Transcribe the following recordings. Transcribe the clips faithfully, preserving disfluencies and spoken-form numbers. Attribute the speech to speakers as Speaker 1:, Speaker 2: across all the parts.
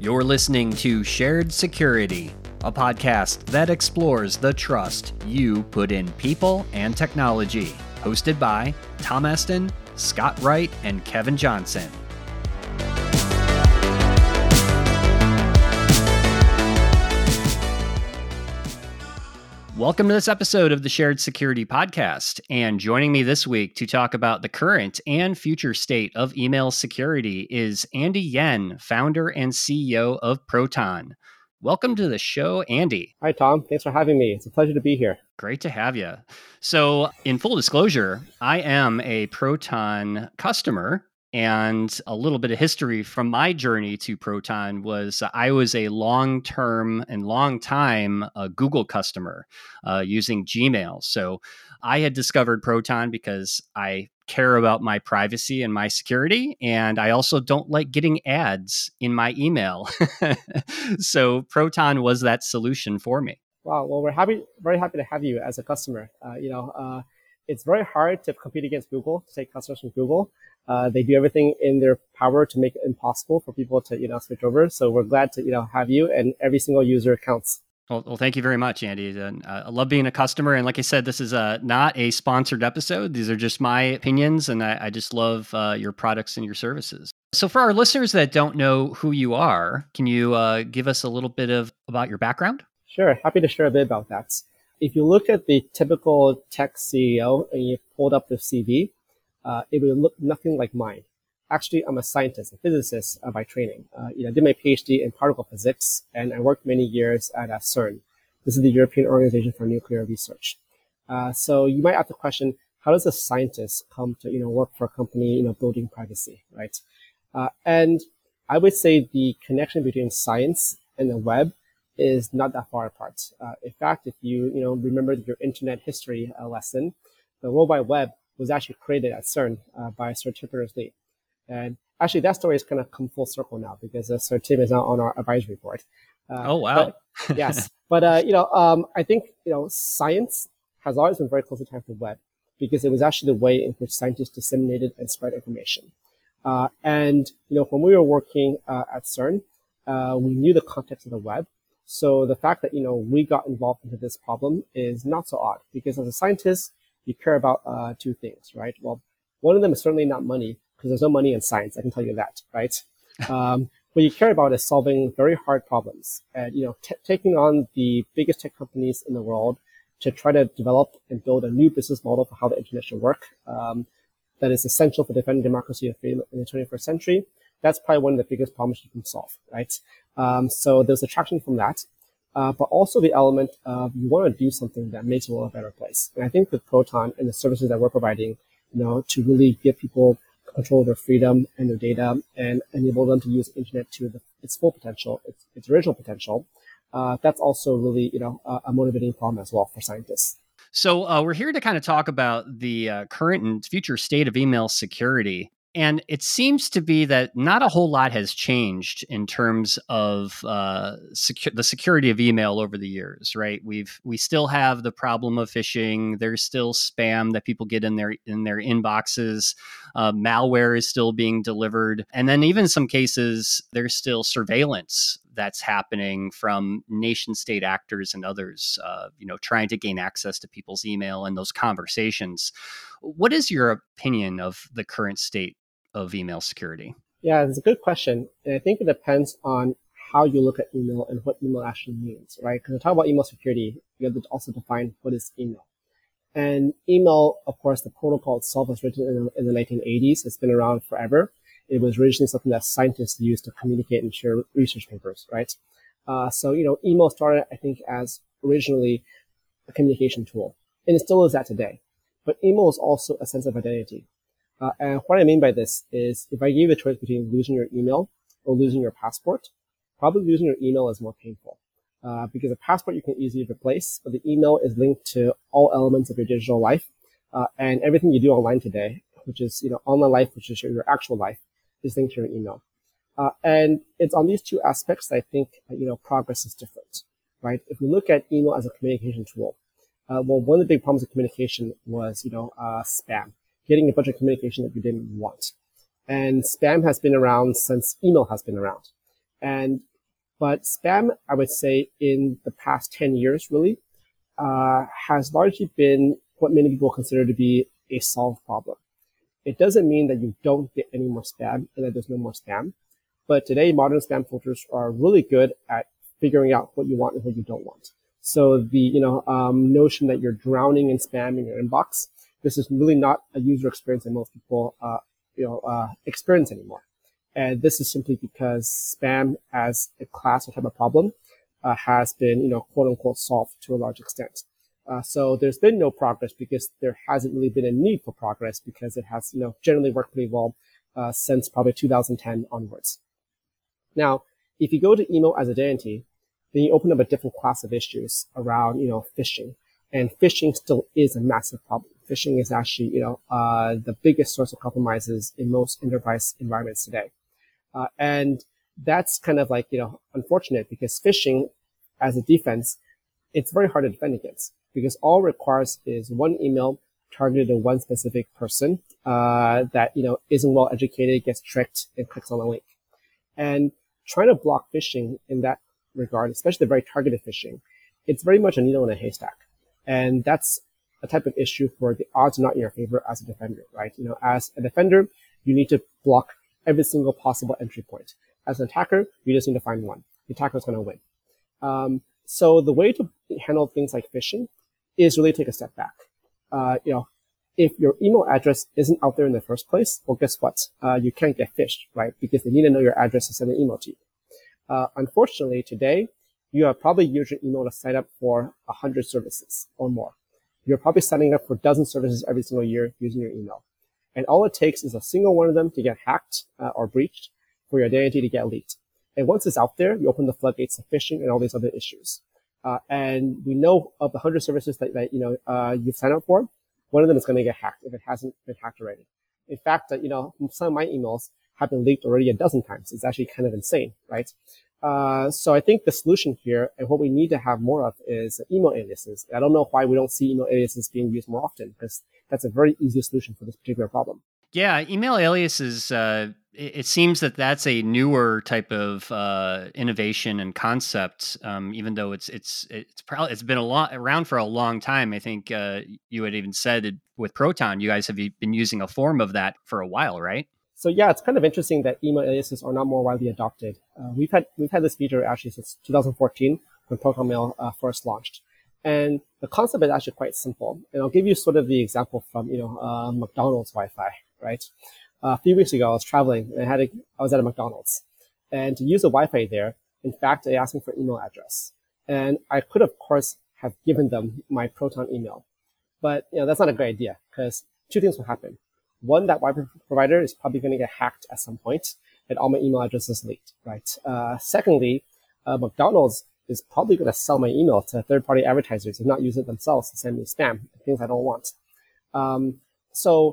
Speaker 1: You're listening to Shared Security, a podcast that explores the trust you put in people and technology. Hosted by Tom Eston, Scott Wright, and Kevin Johnson. Welcome to this episode of the Shared Security Podcast. And joining me this week to talk about the current and future state of email security is Andy Yen, founder and C E O of Proton. Welcome to the show, Andy.
Speaker 2: Hi, Tom. Thanks for having me. It's a pleasure to be here.
Speaker 1: Great to have you. So, in full disclosure, I am a Proton customer. And a little bit of history from my journey to Proton was uh, I was a long-term and long-time uh, Google customer uh, using Gmail. So I had discovered Proton because I care about my privacy and my security. And I also don't like getting ads in my email. So Proton was that solution for me.
Speaker 2: Wow. Well, we're happy, very happy to have you as a customer. Uh, you know, uh, it's very hard to compete against Google, to take customers from Google. Uh, they do everything in their power to make it impossible for people to, you know, switch over. So we're glad to, you know, have you, and every single user counts.
Speaker 1: Well, well thank you very much, Andy. And uh, I love being a customer. And like I said, this is uh, not a sponsored episode. These are just my opinions. And I, I just love uh, your products and your services. So for our listeners that don't know who you are, can you uh, give us a little bit of about your background?
Speaker 2: Sure. Happy to share a bit about that. If you look at the typical tech C E O and you pulled up the C V, Uh, it would look nothing like mine. Actually, I'm a scientist, a physicist uh, by training. Uh, you know, I did my PhD in particle physics, and I worked many years at uh, CERN. This is the European Organization for Nuclear Research. Uh, so you might ask the question, how does a scientist come to, you know, work for a company, you know, building privacy, right? Uh, and I would say the connection between science and the web is not that far apart. Uh, in fact, if you, you know, remember your internet history uh, lesson, the World Wide Web was actually created at CERN uh, by Sir Tim Berners-Lee. And actually, that story has kind of come full circle now because uh, Sir Tim is now on our advisory board. Uh,
Speaker 1: oh, wow.
Speaker 2: But, yes. But, uh, you know, um, I think, you know, science has always been very closely tied to the web because it was actually the way in which scientists disseminated and spread information. Uh, and, you know, when we were working uh, at CERN, uh, we knew the context of the web. So the fact that, you know, we got involved into this problem is not so odd because as a scientist, you care about uh, two things, right? Well, one of them is certainly not money, because there's no money in science. I can tell you that, right? Um, what you care about is solving very hard problems, and you know, t- taking on the biggest tech companies in the world to try to develop and build a new business model for how the internet should work. Um, that is essential for defending democracy and freedom in the twenty-first century. That's probably one of the biggest problems you can solve, right? Um, so there's attraction from that. Uh, but also the element of you want to do something that makes the world a better place. And I think with Proton and the services that we're providing, you know, to really give people control of their freedom and their data and enable them to use the internet to the, its full potential, its, its original potential, uh, that's also really, you know, a, a motivating problem as well for scientists.
Speaker 1: So uh, we're here to kind of talk about the uh, current and future state of email security. And it seems to be that not a whole lot has changed in terms of uh, secu- the security of email over the years, right? We've we still have the problem of phishing. There's still spam that people get in their in their inboxes. Uh, malware is still being delivered, and then even in some cases, there's still surveillance that's happening from nation state actors and others, uh, you know, trying to gain access to people's email and those conversations. What is your opinion of the current state of email security?
Speaker 2: Yeah, it's a good question. And I think it depends on how you look at email and what email actually means, right? Because to talk about email security, you have to also define what is email. And email, of course, the protocol itself was written in, in the nineteen eighties. It's been around forever. It was originally something that scientists used to communicate and share research papers, right? Uh, so, you know, email started, I think, as originally a communication tool. And it still is that today. But email is also a sense of identity. Uh, and what I mean by this is if I give you the choice between losing your email or losing your passport, probably losing your email is more painful. Uh, because a passport you can easily replace, but the email is linked to all elements of your digital life. Uh, and everything you do online today, which is, you know, online life, which is your, your actual life, is linked to your email. Uh, and it's on these two aspects that I think, uh, you know, progress is different, right? If we look at email as a communication tool, uh, well, one of the big problems of communication was, you know, uh, spam, getting a bunch of communication that you didn't want. And spam has been around since email has been around. And But spam, I would say, in the past ten years, really, uh, has largely been what many people consider to be a solved problem. It doesn't mean that you don't get any more spam and that there's no more spam. But today, modern spam filters are really good at figuring out what you want and what you don't want. So the you know um, notion that you're drowning in spam in your inbox, this is really not a user experience that most people uh, you know uh, experience anymore. And this is simply because spam as a class or type of problem uh, has been you know quote unquote solved to a large extent. Uh, so there's been no progress because there hasn't really been a need for progress because it has you know generally worked pretty well uh, since probably two thousand ten onwards. Now, if you go to email as identity, then you open up a different class of issues around, you know, phishing. And phishing still is a massive problem. Phishing is actually, you know, uh, the biggest source of compromises in most enterprise environments today. Uh, and that's kind of like, you know, unfortunate because phishing as a defense, it's very hard to defend against because all it requires is one email targeted to one specific person, uh, that, you know, isn't well educated, gets tricked and clicks on a link. And trying to block phishing in that regard, especially the very targeted phishing, it's very much a needle in a haystack. And that's a type of issue where the odds are not in your favor as a defender, right? You know, as a defender, you need to block every single possible entry point. As an attacker, you just need to find one. The attacker is going to win. Um, so the way to handle things like phishing is really take a step back. Uh, you know, if your email address isn't out there in the first place, well, guess what? Uh, you can't get phished, right? Because they need to know your address to send an email to you. Uh, unfortunately, today, you have probably used your email to sign up for one hundred services or more. You're probably signing up for a dozen services every single year using your email. And all it takes is a single one of them to get hacked uh, or breached for your identity to get leaked. And once it's out there, you open the floodgates of phishing and all these other issues. Uh, and we know of the one hundred services that, that you know uh, you've signed up for, one of them is going to get hacked if it hasn't been hacked already. In fact, uh, you know, some of my emails have been leaked already a dozen times. It's actually kind of insane, right? Uh, so I think the solution here and what we need to have more of is email aliases. I don't know why we don't see email aliases being used more often because that's a very easy solution for this particular problem.
Speaker 1: Yeah, email aliases, uh, it, it seems that that's a newer type of uh, innovation and concept, um, even though it's it's it's probably it's been a lot around for a long time. I think uh, you had even said it, with Proton, you guys have been using a form of that for a while, right?
Speaker 2: So yeah, it's kind of interesting that email aliases are not more widely adopted. Uh, we've had we've had this feature actually since two thousand fourteen when Proton Mail uh, first launched. And the concept is actually quite simple. And I'll give you sort of the example from, you know, uh, McDonald's Wi-Fi, right? Uh, a few weeks ago, I was traveling and I had a, I was at a McDonald's. And to use the Wi-Fi there, in fact, they asked me for email address. And I could, of course, have given them my Proton email. But, you know, that's not a great idea because two things will happen. One, that Wi-Fi provider is probably going to get hacked at some point and all my email addresses leaked, right? Uh, secondly, uh, McDonald's is probably going to sell my email to third-party advertisers and not use it themselves to send me spam, things I don't want. Um, so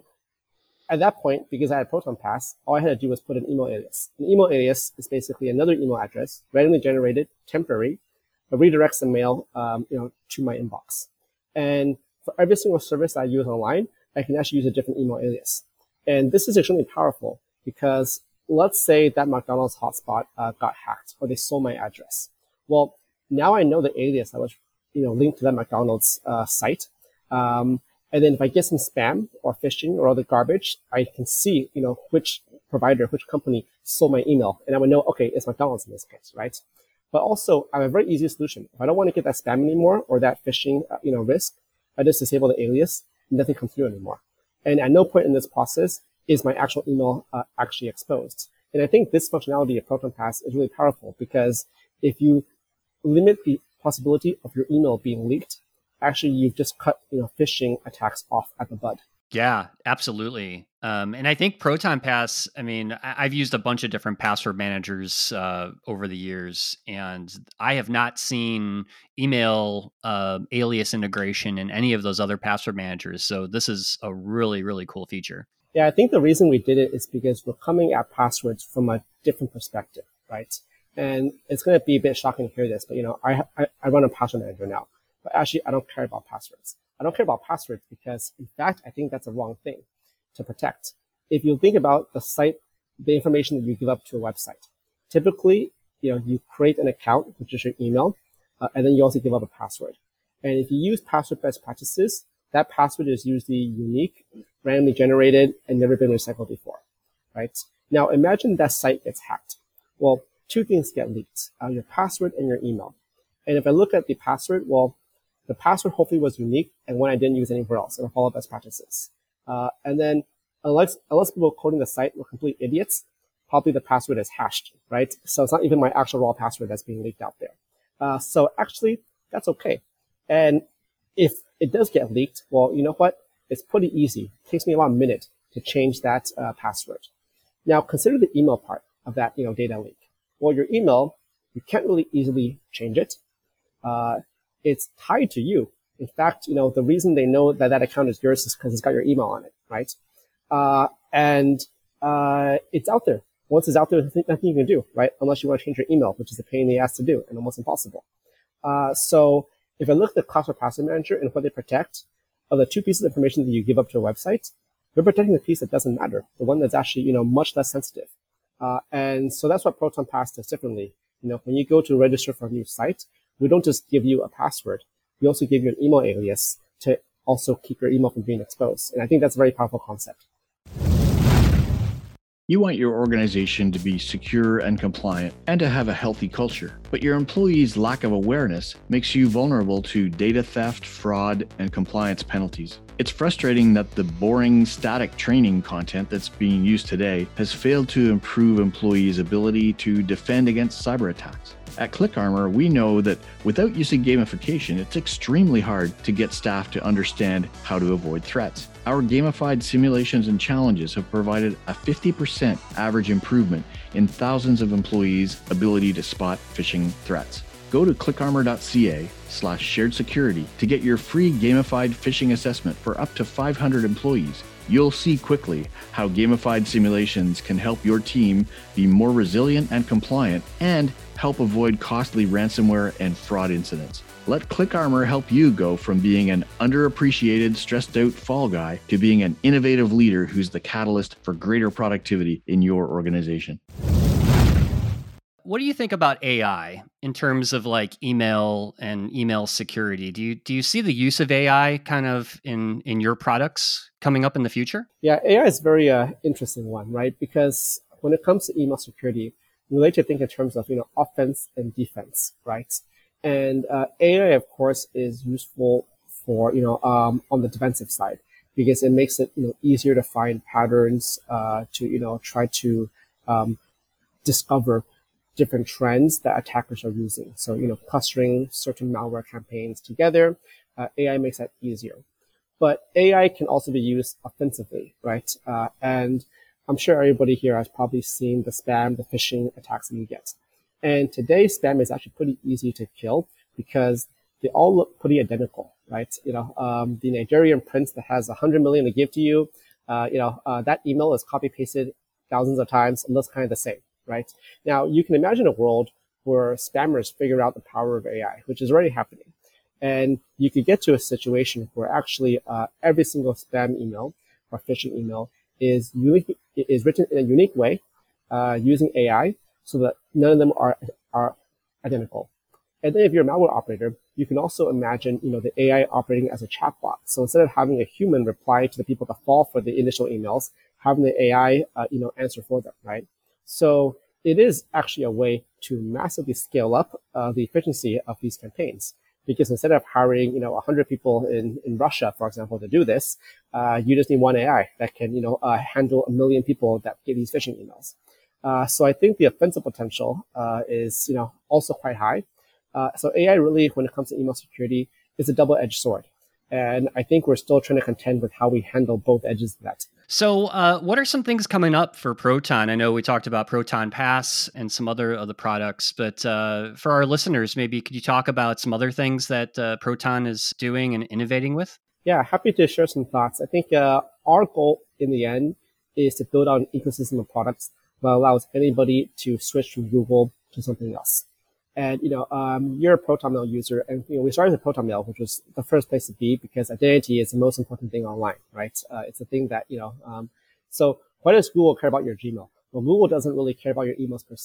Speaker 2: at that point, because I had Proton Pass, all I had to do was put an email alias. An email alias is basically another email address, randomly generated, temporary, that redirects the mail, um, you know, to my inbox. And for every single service I use online, I can actually use a different email alias. And this is extremely powerful because let's say that McDonald's hotspot uh, got hacked or they stole my address. Well, now I know the alias that was, you know, linked to that McDonald's uh, site. Um, and then if I get some spam or phishing or other garbage, I can see, you know, which provider, which company stole my email. And I would know, okay, it's McDonald's in this case, right? But also, I have a very easy solution. If I don't want to get that spam anymore or that phishing, uh, you know, risk, I just disable the alias and nothing comes through anymore. And at no point in this process is my actual email uh, actually exposed. And I think this functionality of Proton Pass is really powerful because if you limit the possibility of your email being leaked, actually you've just cut, you know, phishing attacks off at the bud.
Speaker 1: Yeah, absolutely. Um, and I think Proton Pass, I mean, I, I've used a bunch of different password managers uh, over the years, and I have not seen email uh, alias integration in any of those other password managers. So this is a really, really cool feature.
Speaker 2: Yeah, I think the reason we did it is because we're coming at passwords from a different perspective, right? And it's going to be a bit shocking to hear this, but, you know, I, I, I run a password manager now, but actually I don't care about passwords. I don't care about passwords because, in fact, I think that's a wrong thing to protect. If you think about the site, the information that you give up to a website, typically you know, you create an account, which is your email, uh, and then you also give up a password. And if you use password best practices, that password is usually unique, randomly generated, and never been recycled before, right? Now, imagine that site gets hacked. Well, two things get leaked, uh, your password and your email. And if I look at the password, well, the password hopefully was unique and one I didn't use anywhere else, and I follow best practices. Uh, and then unless, unless people coding the site were complete idiots, probably the password is hashed, right? So it's not even my actual raw password that's being leaked out there. Uh, so actually, that's okay. And if it does get leaked, well, you know what? It's pretty easy. It takes me about a minute to change that uh, password. Now, consider the email part of that, you know, data leak. Well, your email, you can't really easily change it. Uh, it's tied to you. In fact, you know, the reason they know that that account is yours is because it's got your email on it, right? Uh, and uh, it's out there. Once it's out there, there's nothing you can do, right? Unless you want to change your email, which is a pain in the ass to do and almost impossible. Uh, so if I look at the Cloudflare Password Manager and what they protect, of the two pieces of information that you give up to a website, they're protecting the piece that doesn't matter, the one that's actually, you know, much less sensitive. Uh, and so that's what Proton Pass does differently. You know, when you go to register for a new site, we don't just give you a password. We also give you an email alias to also keep your email from being exposed. And I think that's a very powerful concept.
Speaker 3: You want your organization to be secure and compliant and to have a healthy culture, but your employees' lack of awareness makes you vulnerable to data theft, fraud, and compliance penalties. It's frustrating that the boring, static training content that's being used today has failed to improve employees' ability to defend against cyber attacks. At ClickArmor, we know that without using gamification, it's extremely hard to get staff to understand how to avoid threats. Our gamified simulations and challenges have provided a fifty percent average improvement in thousands of employees' ability to spot phishing threats. Go to clickarmor.ca slash shared security to get your free gamified phishing assessment for up to five hundred employees. You'll see quickly how gamified simulations can help your team be more resilient and compliant and help avoid costly ransomware and fraud incidents. Let ClickArmor help you go from being an underappreciated, stressed out fall guy to being an innovative leader who's the catalyst for greater productivity in your organization.
Speaker 1: What do you think about A I in terms of like email and email security? Do you do you see the use of A I kind of in, in your products coming up in the future?
Speaker 2: Yeah, A I is a very uh, interesting one, right? Because when it comes to email security, we like to think in terms of, you know, offense and defense, right? And uh, A I, of course, is useful for, you know, um, on the defensive side because it makes it, you know, easier to find patterns, uh, to, you know, try to um, discover different trends that attackers are using. So, you know, clustering certain malware campaigns together, uh, A I makes that easier. But A I can also be used offensively, right? Uh, and I'm sure everybody here has probably seen the spam, the phishing attacks that you get. And today, spam is actually pretty easy to kill because they all look pretty identical, right? You know, um, the Nigerian prince that has a hundred million to give to you, uh, you know, uh, that email is copy pasted thousands of times and looks kind of the same, right? Now, you can imagine a world where spammers figure out the power of A I, which is already happening. And you could get to a situation where actually uh, every single spam email or phishing email is unique, is written in a unique way uh, using A I so that none of them are, are identical. And then if you're a malware operator, you can also imagine, you know, the A I operating as a chatbot. So instead of having a human reply to the people that fall for the initial emails, having the A I, uh, you know, answer for them, right? So it is actually a way to massively scale up uh, the efficiency of these campaigns. Because instead of hiring, you know, one hundred people in, in Russia, for example, to do this, uh, you just need one A I that can, you know, uh, handle a million people that get these phishing emails. Uh, so I think the offensive potential uh, is, you know, also quite high. Uh, so A I really, when it comes to email security, is a double-edged sword. And I think we're still trying to contend with how we handle both edges of that.
Speaker 1: So uh, what are some things coming up for Proton? I know we talked about Proton Pass and some other other products, but uh, for our listeners, maybe could you talk about some other things that uh, Proton is doing and innovating with?
Speaker 2: Yeah, happy to share some thoughts. I think uh, our goal in the end is to build out an ecosystem of products that allows anybody to switch from Google to something else. And, you know, um, you're a ProtonMail user, and, you know, we started with ProtonMail, which was the first place to be because identity is the most important thing online, right? Uh, it's the thing that, you know, um, so why does Google care about your Gmail? Well, Google doesn't really care about your emails per se.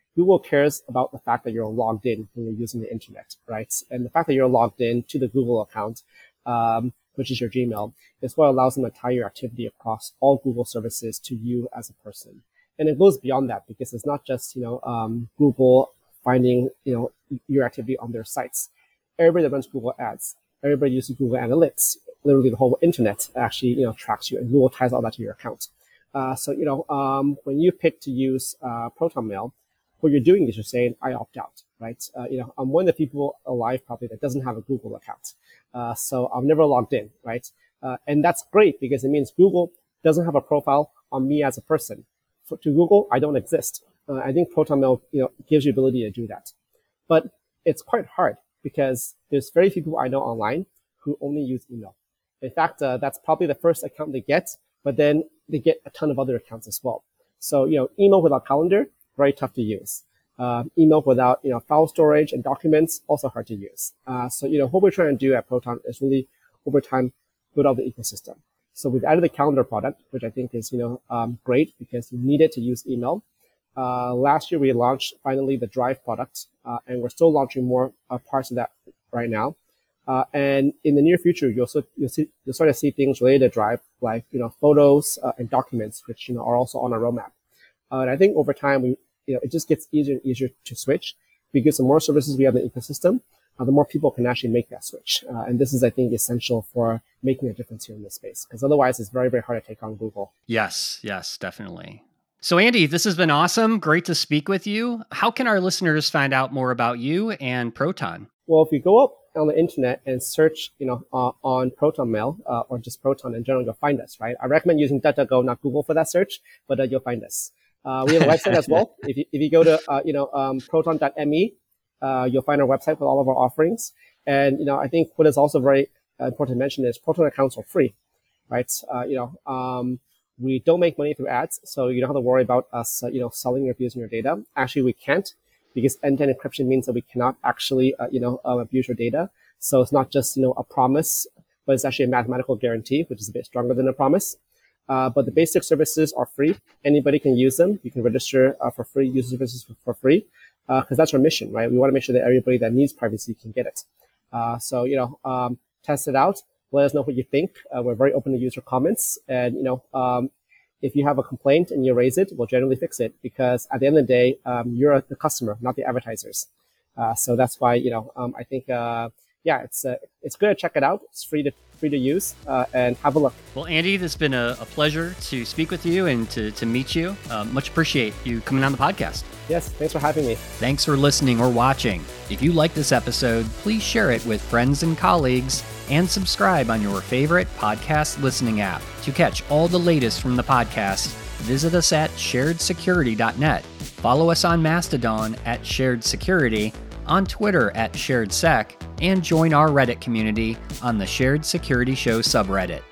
Speaker 2: Google cares about the fact that you're logged in when you're using the internet, right? And the fact that you're logged in to the Google account, um, which is your Gmail, is what allows them to tie your activity across all Google services to you as a person. And it goes beyond that because it's not just, you know, um, Google finding, you know, your activity on their sites. Everybody that runs Google Ads, everybody uses Google Analytics, literally the whole internet actually, you know, tracks you, and Google ties all that to your account. Uh, so, you know, um, when you pick to use uh, ProtonMail, what you're doing is you're saying, I opt out, right? Uh, you know, I'm one of the people alive probably that doesn't have a Google account. Uh, so I've never logged in, right? Uh, and that's great because it means Google doesn't have a profile on me as a person. For, to Google, I don't exist. Uh, I think ProtonMail, you know, gives you the ability to do that. But it's quite hard because there's very few people I know online who only use email. In fact, uh, that's probably the first account they get, but then they get a ton of other accounts as well. So, you know, email without calendar, very tough to use. Uh, email without, you know, file storage and documents, also hard to use. Uh, so, you know, what we're trying to do at Proton is really, over time, build out the ecosystem. So we've added the calendar product, which I think is, you know, um, great because you need it to use email. Uh, last year, we launched finally the Drive product, uh, and we're still launching more uh, parts of that right now. Uh, and in the near future, you'll, so, you'll, see, you'll start to see things related to Drive, like, you know, photos uh, and documents, which, you know, are also on our roadmap. Uh, and I think over time, we, you know, it just gets easier and easier to switch because the more services we have in the ecosystem, uh, the more people can actually make that switch. Uh, and this is, I think, essential for making a difference here in this space, because otherwise it's very, very hard to take on Google.
Speaker 1: Yes, yes, definitely. So Andy, this has been awesome. Great to speak with you. How can our listeners find out more about you and Proton?
Speaker 2: Well, if you go up on the internet and search, you know, uh, on ProtonMail uh, or just Proton in general, you'll find us, right? I recommend using DuckDuckGo, not Google, for that search, but uh, you'll find us. Uh, we have a website as well. If you, if you go to, uh, you know, um, proton dot m e, uh, you'll find our website with all of our offerings. And, you know, I think what is also very uh, important to mention is Proton accounts are free, right? Uh, you know, um, we don't make money through ads, so you don't have to worry about us, uh, you know, selling or abusing your data. Actually, we can't, because end-to-end encryption means that we cannot actually, uh, you know, uh, abuse your data. So it's not just, you know, a promise, but it's actually a mathematical guarantee, which is a bit stronger than a promise. Uh, but the basic services are free. Anybody can use them. You can register uh, for free, use services for, for free, because uh, that's our mission, right? We want to make sure that everybody that needs privacy can get it. Uh, so, you know, um, test it out. Let us know what you think. Uh, we're very open to user comments. And, you know, um, if you have a complaint and you raise it, we'll generally fix it, because at the end of the day, um, you're the customer, not the advertisers. Uh, so that's why, you know, um, I think, uh, yeah, it's uh, it's good to check it out. It's free to free to use uh, and have a look.
Speaker 1: Well, Andy, it's been a, a pleasure to speak with you and to, to meet you. Uh, much appreciate you coming on the podcast.
Speaker 2: Yes, thanks for having me.
Speaker 1: Thanks for listening or watching. If you like this episode, please share it with friends and colleagues and subscribe on your favorite podcast listening app. To catch all the latest from the podcast, visit us at shared security dot net. Follow us on Mastodon at Shared Security, on Twitter at SharedSec, and join our Reddit community on the Shared Security Show subreddit.